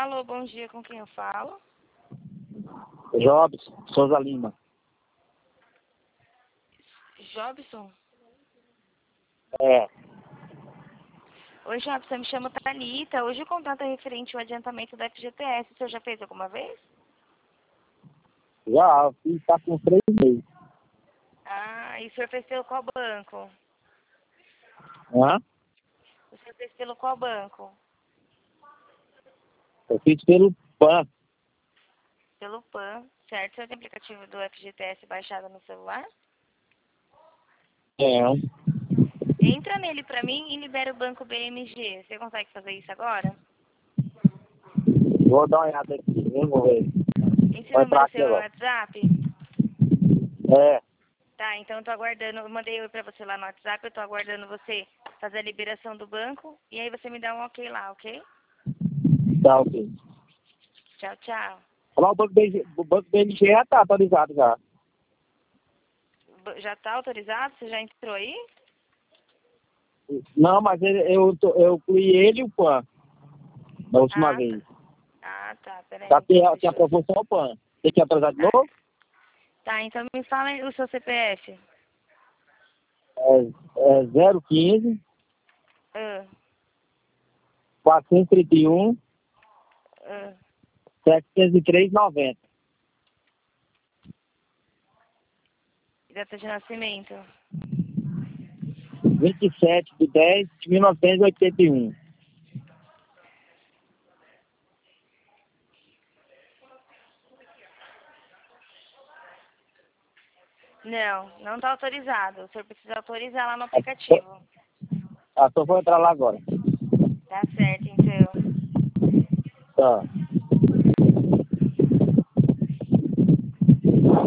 Alô, bom dia, com quem eu falo? Jobson Souza Lima. Jobson? É. Oi, Jobson, me chamo Thalita. Hoje o contato é referente ao adiantamento da FGTS. O senhor já fez alguma vez? Já fiz, tá com 3 meses. Ah, e o senhor fez pelo qual banco? Hã? O senhor fez pelo qual banco? Eu fiz pelo PAN. Pelo PAN, certo? O senhor tem aplicativo do FGTS baixado no celular? É. Entra nele pra mim e libera o banco BMG. Você consegue fazer isso agora? Vou dar uma olhada aqui, vamos ver. Esse Vai número entrar é aqui seu agora. WhatsApp? É. Tá, então eu tô aguardando. Eu mandei oi pra você lá no WhatsApp. Eu tô aguardando você fazer a liberação do banco. E aí você me dá um ok lá, ok? Tá, ok. Tchau, tchau. Lá o banco BMG já tá atualizado já. Já tá autorizado? Você já entrou aí? Não, mas eu fui ele e o PAN da última Ah, tá. vez. Ah, tá. Peraí, Tá então. que Deixa eu... aprovou só o PAN. Tem que atualizar de Tá. novo? Tá, então me fala aí o seu CPF. É 015 Ah, 431 ah. 703 90. E data de nascimento. 27/10/1981. Não, não tá autorizado. O senhor precisa autorizar lá no aplicativo. Só vou entrar lá agora. Tá certo, então. Tá.